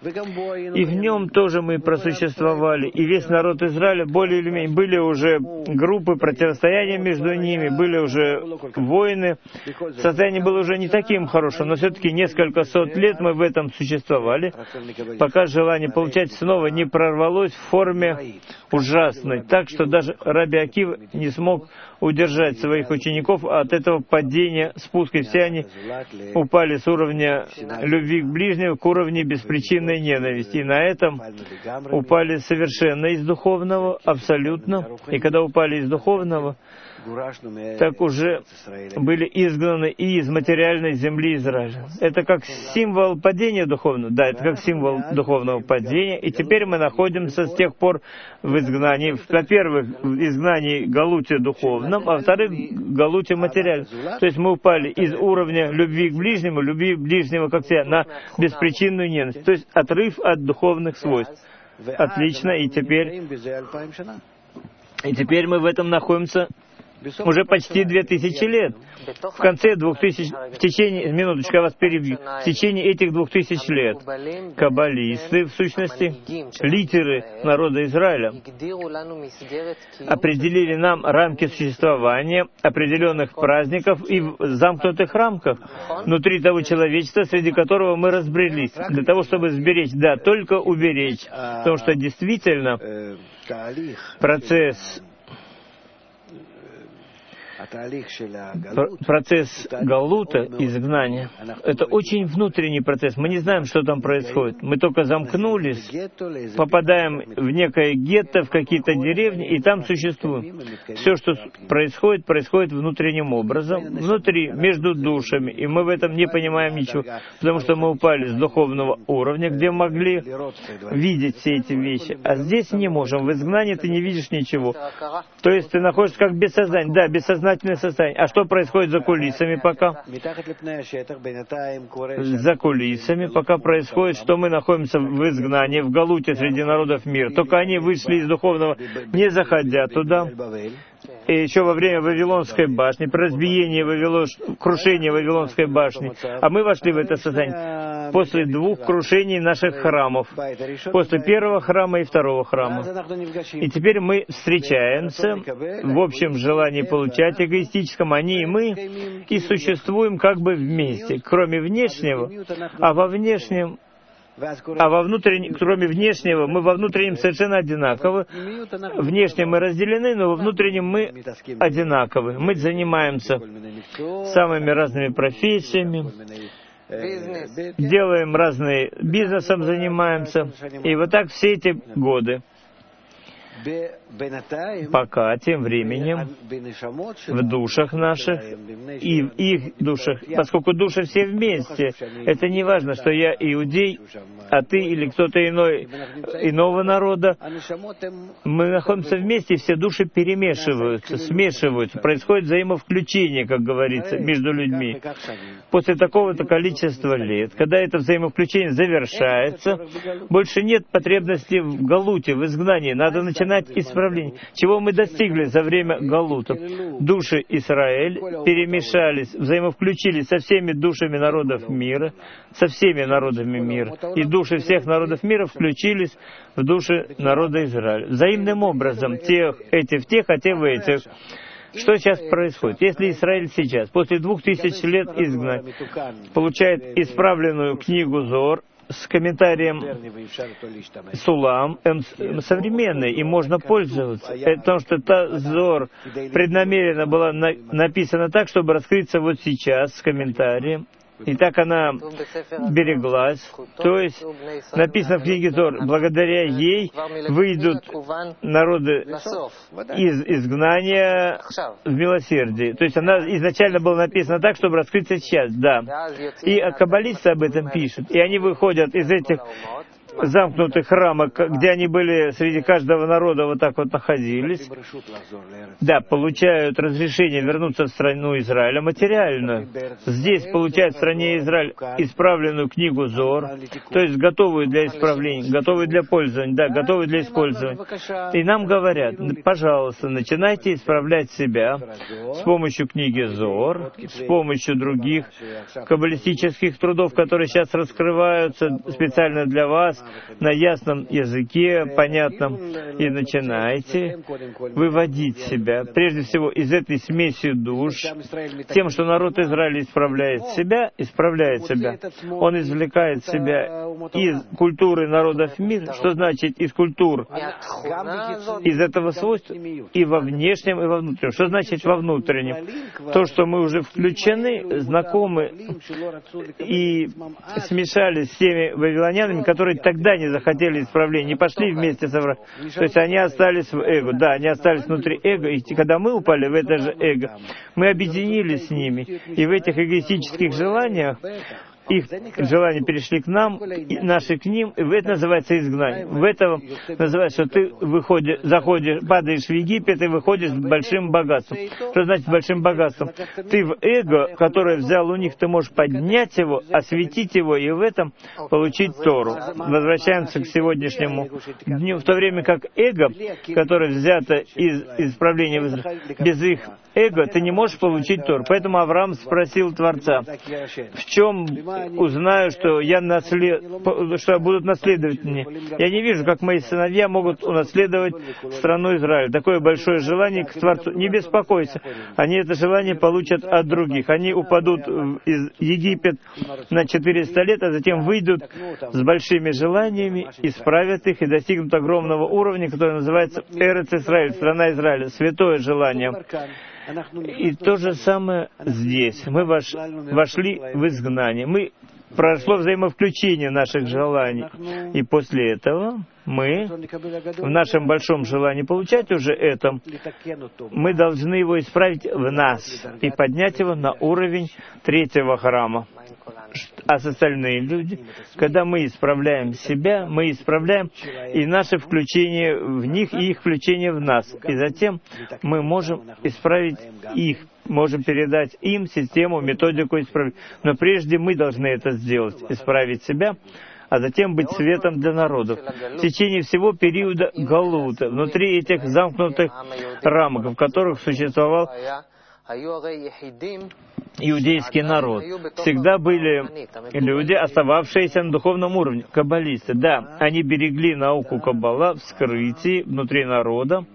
И в нем тоже мы просуществовали. И весь народ Израиля, более или менее, были уже группы противостояния между ними, были уже войны. Состояние было уже не таким хорошим, но все-таки несколько сот лет мы в этом существовали, пока желание получать снова не прорвалось в форме ужасной, так что даже Раби Акива не смог удержать своих учеников от этого падения, спуска. И все они упали с уровня любви к ближнему к уровню беспричинной ненависти. И на этом упали совершенно из духовного, абсолютно. И когда упали из духовного, так уже были изгнаны и из материальной земли Израиля. Это как символ падения духовного. Да, это как символ духовного падения. И теперь мы находимся с тех пор в изгнании. Во-первых, в изгнании галуте духовном, а во-вторых, в галуте материальном. То есть мы упали из уровня любви к ближнему, любви ближнего как себя, на беспричинную ненависть. То есть отрыв от духовных свойств. Отлично. И теперь, и теперь мы в этом находимся уже почти две тысячи лет. В конце двух тысяч, в течение, минуточку, я вас перебью, в течение этих двух тысяч лет каббалисты, в сущности, лидеры народа Израиля, определили нам рамки существования определенных праздников и в замкнутых рамках внутри того человечества, среди которого мы разбрелись, для того, чтобы сберечь, да, только уберечь, потому что действительно процесс Процесс галута, изгнания, это очень внутренний процесс. Мы не знаем, что там происходит. Мы только замкнулись, попадаем в некое гетто, в какие-то деревни, и там существуем. Все, что происходит, происходит внутренним образом, внутри, между душами, и мы в этом не понимаем ничего, потому что мы упали с духовного уровня, где могли видеть все эти вещи, а здесь не можем. В изгнании ты не видишь ничего. То есть ты находишься как бессознательно. Да, бессознательно состояние. А что происходит за кулисами пока? За кулисами пока происходит, что мы находимся в изгнании, в галуте среди народов мира. Только они вышли из духовного, не заходя туда. И еще во время Вавилонской башни, при разбиении Вавилон, крушения Вавилонской башни, а мы вошли в это состояние после двух крушений наших храмов, после первого храма и второго храма. И теперь мы встречаемся в общем желании получать эгоистическом, они и мы, и существуем как бы вместе, кроме внешнего, а во внешнем А во внутреннем, кроме внешнего, мы во внутреннем совершенно одинаковы. Внешне мы разделены, но во внутреннем мы одинаковы. Мы занимаемся самыми разными профессиями, делаем разные, бизнесом занимаемся. И вот так все эти годы. Пока тем временем в душах наших и в их душах, поскольку души все вместе, это не важно, что я иудей, а ты или кто-то иной, иного народа, мы находимся вместе, и все души перемешиваются, смешиваются, происходит взаимовключение, как говорится, между людьми. После такого-то количества лет, когда это взаимовключение завершается, больше нет потребности в галуте, в изгнании, надо начинать исправление. Чего мы достигли за время галута? Души Израиль перемешались, взаимовключились со всеми душами народов мира, со всеми народами мира. И души всех народов мира включились в души народа Израиля. Взаимным образом, тех, эти в тех, а те в этих. Что сейчас происходит? Если Израиль сейчас, после двух тысяч лет изгнания, получает исправленную книгу Зоар, с комментарием Сулам, современный, и можно пользоваться. Это потому что та Зоар преднамеренно была на, написана так, чтобы раскрыться вот сейчас с комментарием. И так она береглась. То есть написано в книге Зоар, благодаря ей выйдут народы из изгнания в милосердие. То есть она изначально была написана так, чтобы раскрыться сейчас, да. И каббалисты об этом пишут. И они выходят из этих замкнутых рамок, где они были среди каждого народа, вот так вот находились, да, получают разрешение вернуться в страну Израиля материальную. Здесь получают в стране Израиль исправленную книгу Зор, то есть готовую для исправления, готовую для пользования, да, готовую для использования. И нам говорят, пожалуйста, начинайте исправлять себя с помощью книги Зор, с помощью других каббалистических трудов, которые сейчас раскрываются специально для вас на ясном языке, понятном, и начинайте выводить себя, прежде всего, из этой смеси душ, тем, что народ Израиля исправляет себя, исправляет себя. Он извлекает себя из культуры народов мира. Что значит из культур? Из этого свойства и во внешнем, и во внутреннем. Что значит во внутреннем? То, что мы уже включены, знакомы и смешались с теми вавилонянами, которые тогда не захотели исправления, не пошли вместе с Авраамом. То есть они остались в эго. Да, они остались внутри эго, и когда мы упали в это же эго, мы объединились с ними. И в этих эгоистических желаниях их желания перешли к нам, и наши к ним, и это называется изгнание. В этом называется, что ты выходишь, заходишь, падаешь в Египет и выходишь с большим богатством. Что значит большим богатством? Ты в эго, которое взял у них, ты можешь поднять его, осветить его и в этом получить Тору. Возвращаемся к сегодняшнему дню, в то время как эго, которое взято из исправления в Израиле, без их эго ты не можешь получить Тору. Поэтому Авраам спросил Творца, в чем узнаю, что я наслед... что будут наследовать мне. Я не вижу, как мои сыновья могут унаследовать страну Израиля. Такое большое желание к Творцу. Не беспокойся. Они это желание получат от других. Они упадут из Египет на четыреста лет, а затем выйдут с большими желаниями, исправят их и достигнут огромного уровня, который называется Эрец Исраиль, страна Израиля, святое желание. И то же самое здесь. Мы вош, вошли в изгнание. Мы прошло взаимовключение наших желаний. И после этого мы, в нашем большом желании получать уже это, мы должны его исправить в нас и поднять его на уровень третьего храма. А с остальные люди, когда мы исправляем себя, мы исправляем и наше включение в них, и их включение в нас. И затем мы можем исправить их, можем передать им систему, методику исправления. Но прежде мы должны это сделать, исправить себя, а затем быть светом для народов. В течение всего периода Галута, внутри этих замкнутых рамок, в которых существовал иудейский народ, всегда были люди, остававшиеся на духовном уровне, каббалисты. Да, они берегли науку Каббала в скрытии внутри народа,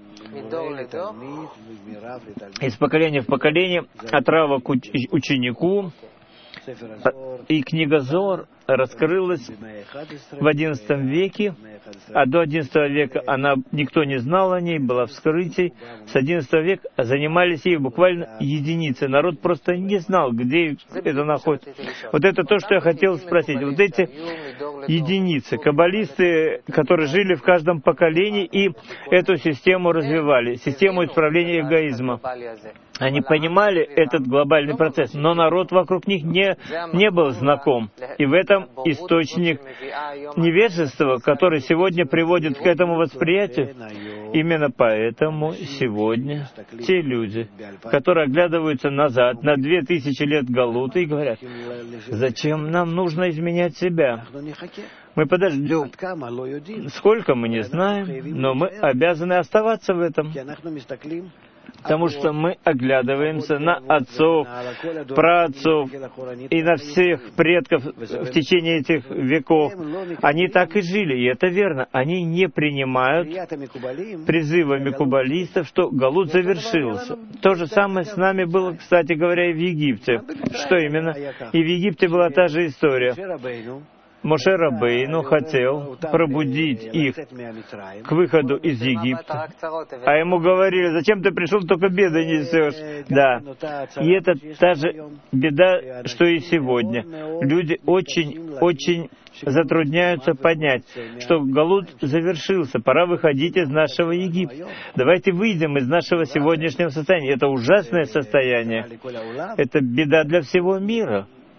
из поколения в поколение, от рава к ученику, и книга Зор раскрылась в одиннадцатом веке, а до одиннадцатого века она, никто не знал о ней, была в скрытии. С одиннадцатого века занимались ей буквально единицы. Народ просто не знал, где это находится. Вот это то, что я хотел спросить. Вот эти единицы, каббалисты, которые жили в каждом поколении и эту систему развивали, систему исправления эгоизма. Они понимали этот глобальный процесс, но народ вокруг них не, не был знаком. И в этом источник невежества, который сегодня приводит к этому восприятию. Именно поэтому сегодня те люди, которые оглядываются назад на две тысячи лет Галута и говорят, зачем нам нужно изменять себя? Мы подождем. Сколько мы не знаем, но мы обязаны оставаться в этом. Потому что мы оглядываемся на отцов, праотцов и на всех предков в течение этих веков. Они так и жили, и это верно. Они не принимают призывами каббалистов, что Галут завершился. То же самое с нами было, кстати говоря, и в Египте. Что именно? И в Египте была та же история. Моше Рабейну хотел пробудить их к выходу из Египта. А ему говорили, зачем ты пришел, только беды несешь. Да. И это та же беда, что и сегодня. Люди очень, очень затрудняются понять, что Галут завершился, пора выходить из нашего Египта. Давайте выйдем из нашего сегодняшнего состояния. Это ужасное состояние. Это беда для всего мира.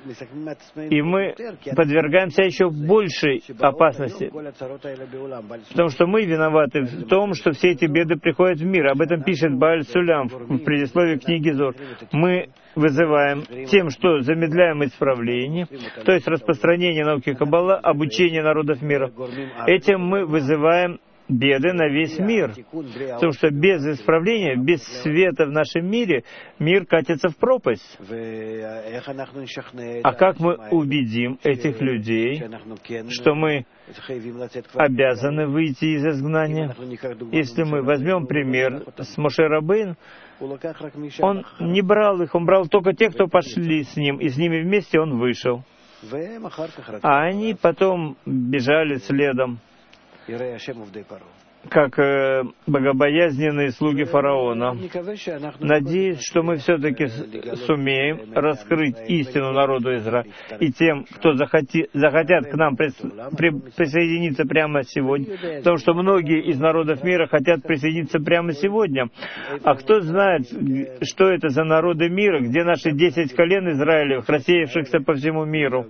И мы подвергаемся еще большей опасности, потому что мы виноваты в том, что все эти беды приходят в мир. Об этом пишет Бааль Сулям в предисловии книги Зор. Мы вызываем тем, что замедляем исправление, то есть распространение науки Каббала, обучение народов мира. Этим мы вызываем беды на весь мир. Потому что без исправления, без света в нашем мире, мир катится в пропасть. А как мы убедим этих людей, что мы обязаны выйти из изгнания? Если мы возьмем пример с Моше Рабейну, он не брал их, он брал только тех, кто пошли с ним, и с ними вместе он вышел. А они потом бежали следом, как э, богобоязненные слуги фараона. Надеюсь, что мы все-таки сумеем раскрыть истину народу Израиля. И тем, кто захоти, захотят к нам прис, при, присоединиться прямо сегодня, потому что многие из народов мира хотят присоединиться прямо сегодня. А кто знает, что это за народы мира, где наши десять колен Израилевых, рассеявшихся по всему миру?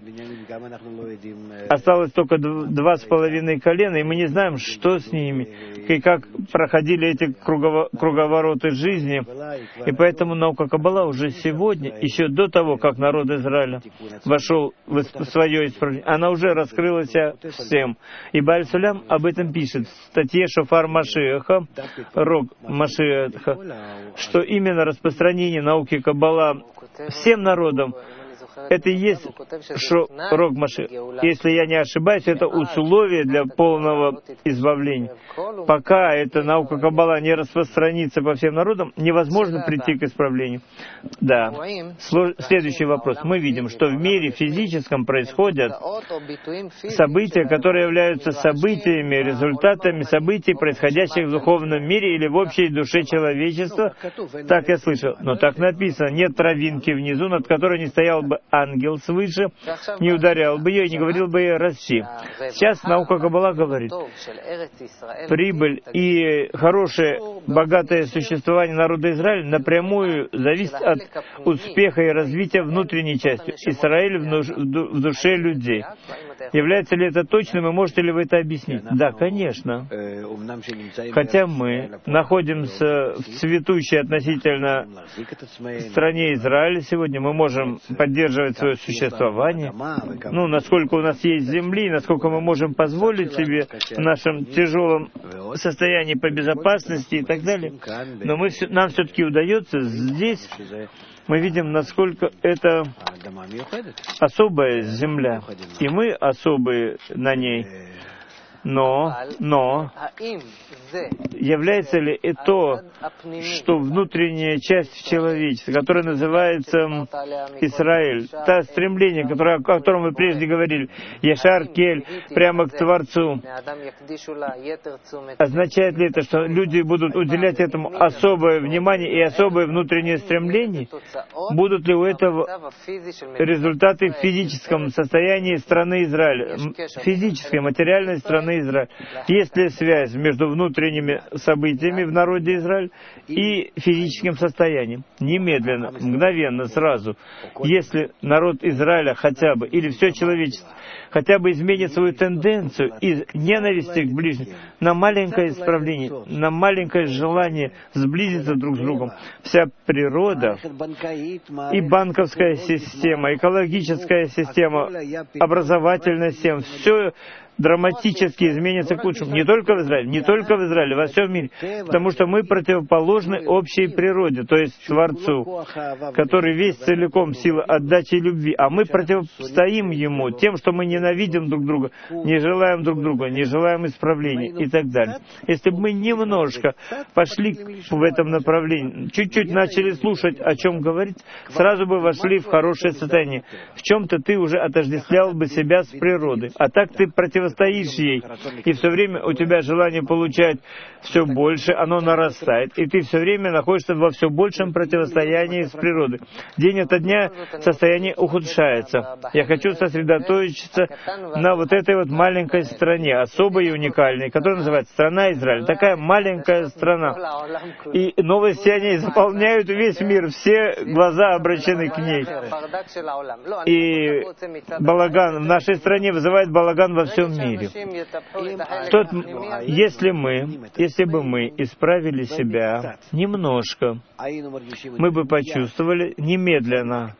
Осталось только два с половиной колена, и мы не знаем, что с ними, и как проходили эти круговороты жизни. И поэтому наука Каббала уже сегодня, еще до того, как народ Израиля вошел в свое исправление, она уже раскрылась всем. И Бааль Сулям об этом пишет в статье «Шофар Машиаха», «Рог Машиаха», что именно распространение науки Каббала всем народам, это и есть Рог Машиах. Если я не ошибаюсь, это условие для полного избавления. Пока эта наука Каббала не распространится по всем народам, невозможно прийти к исправлению. Да. Следующий вопрос. Мы видим, что в мире физическом происходят события, которые являются событиями, результатами событий, происходящих в духовном мире или в общей душе человечества. Так я слышал. Но так написано. Нет травинки внизу, над которой не стоял бы ангел свыше, не ударял бы ее и не говорил бы ей «расти». Сейчас наука Каббала говорит, прибыль и хорошее, богатое существование народа Израиля напрямую зависит от успеха и развития внутренней части Израиля в душе людей. Является ли это точным, и можете ли вы это объяснить? Да, конечно. Хотя мы находимся в цветущей относительно стране Израиля сегодня, мы можем поддерживать свое существование, ну, насколько у нас есть земли, насколько мы можем позволить себе в нашем тяжелом состоянии по безопасности и так далее. Но мы, нам все-таки удается здесь. Мы видим, насколько это особая земля, и мы особые на ней. Но, но, является ли это то, что внутренняя часть человечества, которая называется Израиль, та стремление, которое, о котором вы прежде говорили, Яшар Кель, прямо к Творцу, означает ли это, что люди будут уделять этому особое внимание и особое внутреннее стремление? Будут ли у этого результаты в физическом состоянии страны Израиля, физической, материальной страны Израиль? Есть ли связь между внутренними событиями в народе Израиль и физическим состоянием? Немедленно, мгновенно, сразу. Если народ Израиля хотя бы, или все человечество, хотя бы изменит свою тенденцию из ненависти к ближним на маленькое исправление, на маленькое желание сблизиться друг с другом, вся природа и банковская система, экологическая система, образовательная система, все драматически изменится к лучшему. Не только в Израиле, не только в Израиле, во всем мире. Потому что мы противоположны общей природе, то есть Творцу, который весь целиком сила отдачи и любви. А мы противостоим Ему тем, что мы ненавидим друг друга, не желаем друг друга, не желаем исправления и так далее. Если бы мы немножко пошли в этом направлении, чуть-чуть начали слушать, о чем говорить, сразу бы вошли в хорошее состояние. В чем-то ты уже отождествлял бы себя с природой. А так ты против противостоишь ей, и все время у тебя желание получать все больше, оно нарастает, и ты все время находишься во все большем противостоянии с природой. День ото дня состояние ухудшается. Я хочу сосредоточиться на вот этой вот маленькой стране, особой и уникальной, которая называется страна Израиль. Такая маленькая страна. И новости о ней заполняют весь мир, все глаза обращены к ней. И балаган в нашей стране вызывает балаган во всем мире. Тот, если мы, если бы мы исправили себя немножко, мы бы почувствовали немедленно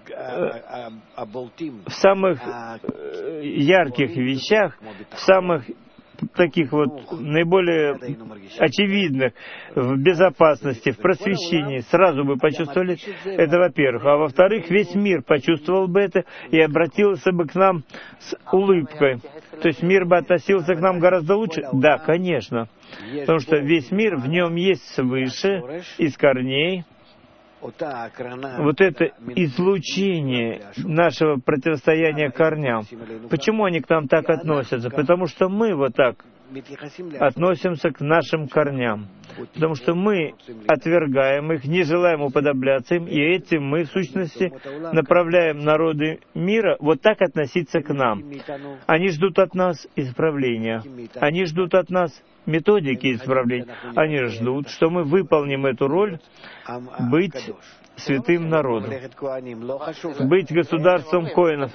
в самых ярких вещах, в самых таких вот наиболее очевидных, в безопасности, в просвещении, сразу бы почувствовали это, во-первых. А во-вторых, весь мир почувствовал бы это и обратился бы к нам с улыбкой. То есть мир бы относился к нам гораздо лучше? Да, конечно. Потому что весь мир, в нем есть свыше, из корней, вот это излучение нашего противостояния корням. Почему они к нам так относятся? Потому что мы вот так относимся к нашим корням. Потому что мы отвергаем их, не желаем уподобляться им, и этим мы, в сущности, направляем народы мира вот так относиться к нам. Они ждут от нас исправления. Они ждут от нас методики исправления. Они ждут, что мы выполним эту роль, быть святым народом, быть государством коинов.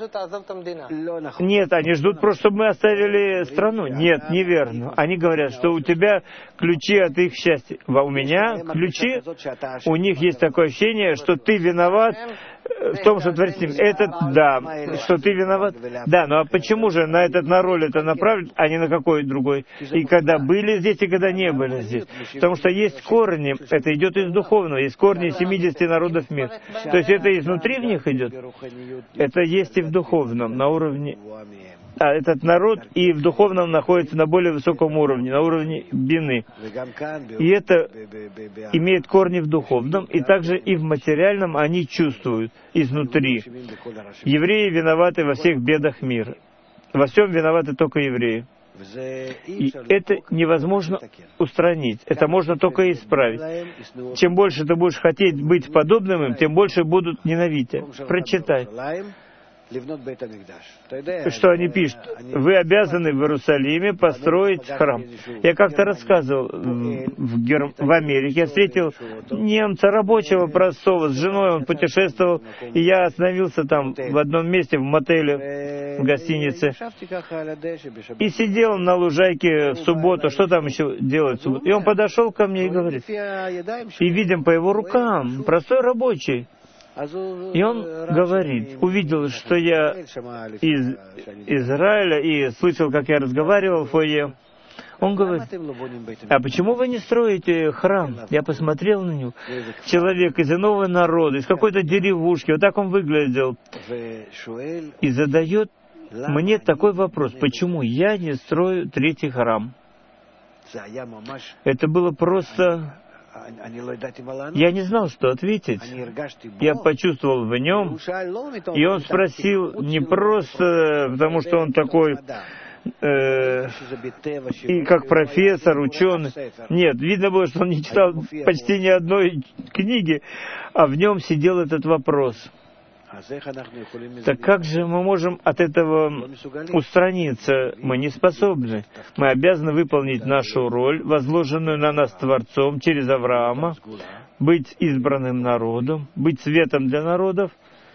Нет, они ждут просто, чтобы мы оставили страну. Нет, неверно. Они говорят, что у тебя ключи от их счастья. А у меня ключи, у них есть такое ощущение, что ты виноват в том, что творится с ним. Это да, что ты виноват. Да, ну а почему же на этот на роль это направлен, а не на какой другой? И когда были здесь, и когда не были здесь. Потому что есть корни, это идет из духовного, есть корни семидесяти народов мира. То есть это изнутри в них идет. Это есть и в духовном, на уровне. А этот народ и в духовном находится на более высоком уровне, на уровне бины. И это имеет корни в духовном, и также и в материальном они чувствуют изнутри. Евреи виноваты во всех бедах мира. Во всем виноваты только евреи. И это невозможно устранить. Это можно только исправить. Чем больше ты будешь хотеть быть подобным им, тем больше будут ненавидеть. Прочитай. Что они пишут? Вы обязаны в Иерусалиме построить храм. Я как-то рассказывал, в, Гер... в Америке я встретил немца, рабочего простого, с женой он путешествовал, и я остановился там в одном месте, в мотеле, в гостинице, и сидел на лужайке в субботу, что там еще делать в субботу? И он подошел ко мне и говорит, и видим по его рукам, простой рабочий. И он говорит, увидел, что я из Израиля и слышал, как я разговаривал в фойе. Он говорит, а почему вы не строите храм? Я посмотрел на него. Человек из иного народа, из какой-то деревушки, вот так он выглядел. И задает мне такой вопрос, почему я не строю третий храм? Это было просто... Я не знал, что ответить. Я почувствовал в нем, и он спросил не просто потому, что он такой, э, и как профессор, ученый. Нет, видно было, что он не читал почти ни одной книги, а в нем сидел этот вопрос. Так как же мы можем от этого устраниться? Мы не способны. Мы обязаны выполнить нашу роль, возложенную на нас Творцом через Авраама, быть избранным народом, быть светом для народов.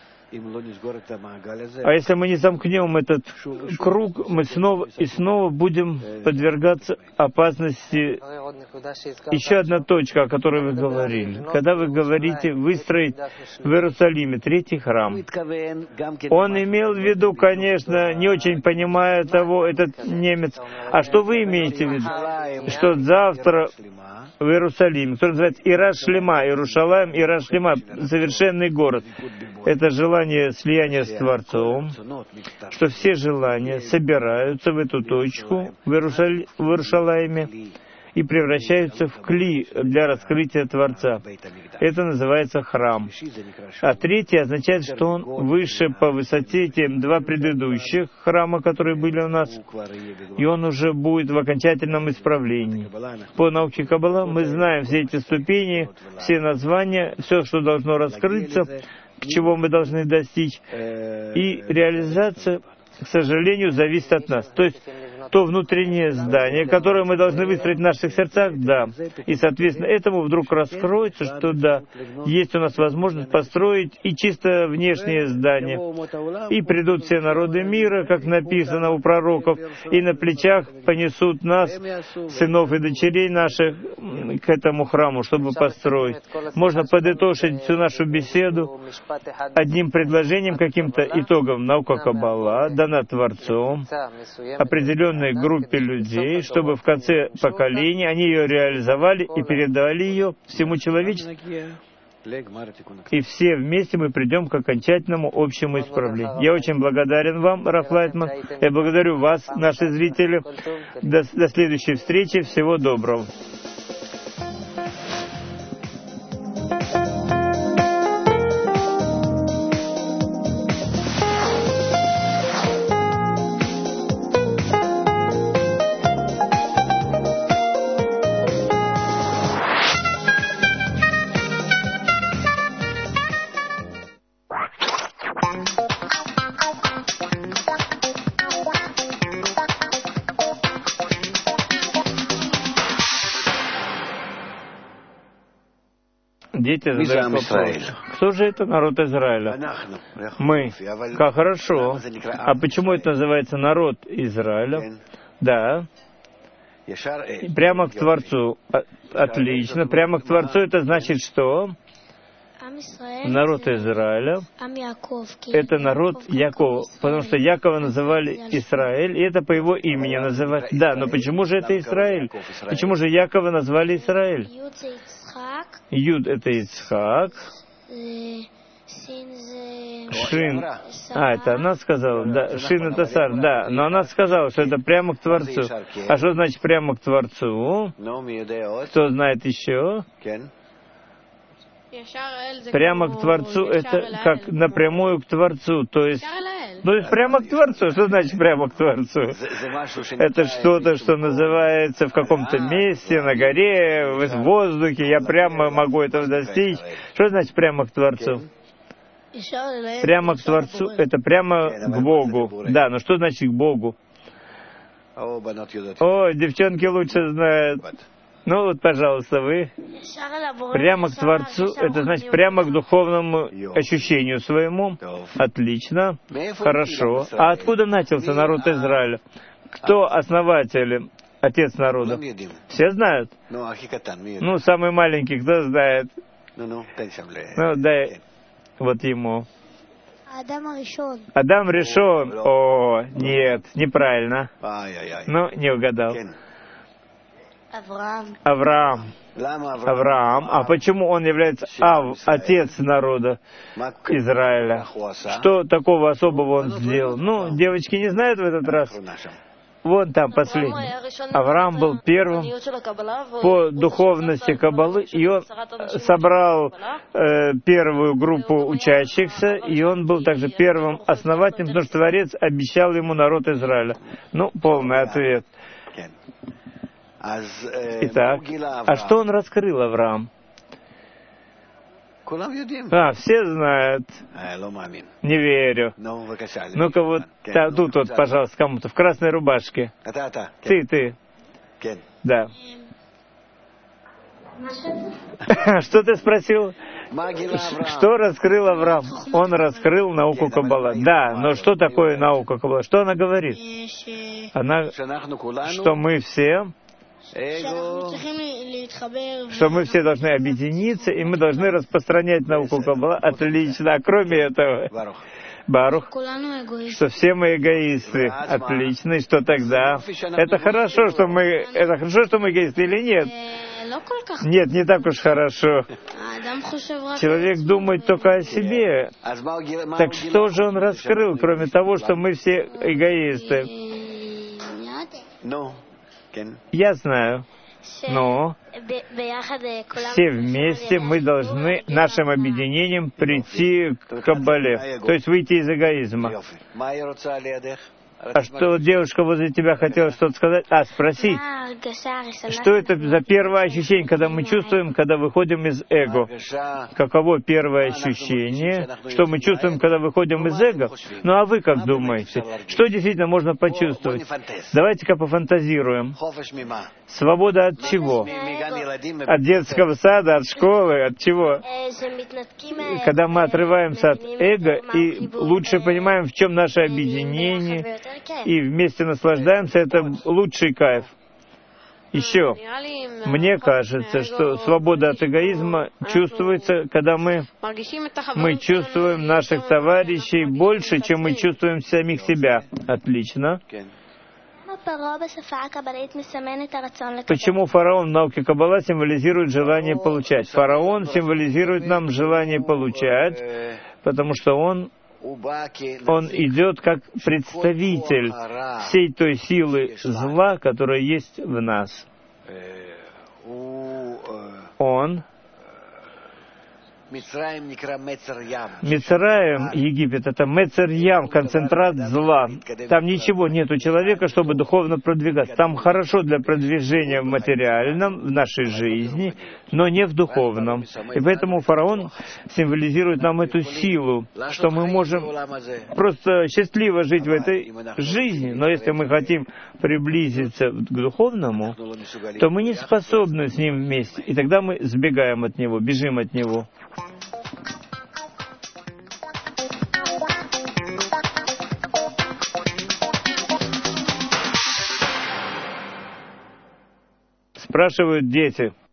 А если мы не замкнем этот круг, мы снова и снова будем подвергаться опасности. Еще одна точка, о которой вы говорили. Когда вы говорите выстроить в Иерусалиме третий храм, он имел в виду, конечно, не очень понимая того, этот немец. А что вы имеете в виду? Что завтра в Иерусалиме, который называется Ира-Шлема, Иерушалаим, Ира-Шлема, совершенный город. Это желание слияния с Творцом, что все желания собираются в эту точку, в, Иерусаль... в Иерушалайме, и превращаются в кли для раскрытия Творца. Это называется храм. А третий означает, что он выше по высоте, чем два предыдущих храма, которые были у нас, и он уже будет в окончательном исправлении. По науке Каббала мы знаем все эти ступени, все названия, все, что должно раскрыться, к чему мы должны достичь, и реализация, к сожалению, зависит от нас. То есть то внутреннее здание, которое мы должны выстроить в наших сердцах, да. И, соответственно, этому вдруг раскроется, что да, есть у нас возможность построить и чисто внешнее здание. И придут все народы мира, как написано у пророков, и на плечах понесут нас, сынов и дочерей наших, к этому храму, чтобы построить. Можно подытожить всю нашу беседу одним предложением, каким-то итогом. Наука Каббала дана Творцом определенной группе людей, чтобы в конце поколения они ее реализовали и передали ее всему человечеству. И все вместе мы придем к окончательному общему исправлению. Я очень благодарен вам, Раф Лайтман. Я благодарю вас, наши зрители. До, до следующей встречи. Всего доброго. Дети задают вопрос: кто же это народ Израиля? Мы. Как хорошо. А почему это называется народ Израиля? Да. Прямо к Творцу. Отлично. Прямо к Творцу это значит что? Народ Израиля — это народ Якова, потому что Якова называли Израиль, и это по его имени называют. Да, но почему же это Израиль? Почему же Якова назвали Израиль? Юд — это Ицхак. Шин, а, это она сказала, да, Шин — это Сар, да, но она сказала, что это прямо к Творцу. А что значит прямо к Творцу? Кто знает еще? Прямо к Творцу — это как напрямую к Творцу, то есть, то есть прямо к Творцу. Что значит прямо к Творцу? Это что-то, что называется в каком-то месте, на горе, в воздухе, я прямо могу этого достичь. Что значит прямо к Творцу? Прямо к Творцу — это прямо к Богу. Да, но что значит к Богу? О, девчонки лучше знают. Ну вот, пожалуйста, вы. Прямо к Творцу — это значит прямо к духовному ощущению своему. Отлично. Хорошо. А откуда начался народ Израиля? Кто основатель, отец народа? Все знают? Ну, самый маленький, кто знает? Ну, дай вот ему. Адам Ришон. О, нет, неправильно. Ну, не угадал. Авраам. Авраам. А почему он является Ав, отец народа Израиля? Что такого особого он сделал? Ну, девочки не знают в этот раз. Вон там последний. Авраам был первым по духовности Каббалы, и он собрал э, первую группу учащихся, и он был также первым основателем, потому что Творец обещал ему народ Израиля. Ну, полный ответ. Итак, а что он раскрыл, Авраам? А, все знают. Не верю. Ну-ка вот, та, тут вот, пожалуйста, кому-то в красной рубашке. Ты, ты. Да. Что ты спросил? Что раскрыл Авраам? Он раскрыл науку Каббала. Да, но что такое наука Каббала? Что она говорит? Она, что мы все... что мы все должны объединиться, и мы должны распространять науку Каббала. Отлично. А кроме этого, Барух, что все мы эгоисты. Отлично. И что тогда? Это хорошо, что мы... Это хорошо, что мы эгоисты или нет? Нет, не так уж хорошо. Человек думает только о себе. Так что же он раскрыл, кроме того, что мы все эгоисты? Я знаю. Но все вместе мы должны нашим объединением прийти к Каббале, то есть выйти из эгоизма. А что девушка возле тебя хотела что-то сказать? А, спросить. Что это за первое ощущение, когда мы чувствуем, когда выходим из эго? Каково первое ощущение? Что мы чувствуем, когда выходим из эго? Ну а вы как думаете? Что действительно можно почувствовать? Давайте-ка пофантазируем. Свобода от чего? От детского сада, от школы, от чего? Когда мы отрываемся от эго и лучше понимаем, в чем наше объединение, и вместе наслаждаемся, это лучший кайф. Еще, мне кажется, что свобода от эгоизма чувствуется, когда мы, мы чувствуем наших товарищей больше, чем мы чувствуем самих себя. Отлично. Почему фараон в науке Каббала символизирует желание получать? Фараон символизирует нам желание получать, потому что он Он идет как представитель всей той силы зла, которая есть в нас. Он, Мицраим, Египет, это Мецер-Ям, концентрат зла. Там ничего нет у человека, чтобы духовно продвигаться. Там хорошо для продвижения в материальном, в нашей жизни, но не в духовном. И поэтому фараон символизирует нам эту силу, что мы можем просто счастливо жить в этой жизни. Но если мы хотим приблизиться к духовному, то мы не способны с ним вместе. И тогда мы сбегаем от него, бежим от него. Спрашивают дети.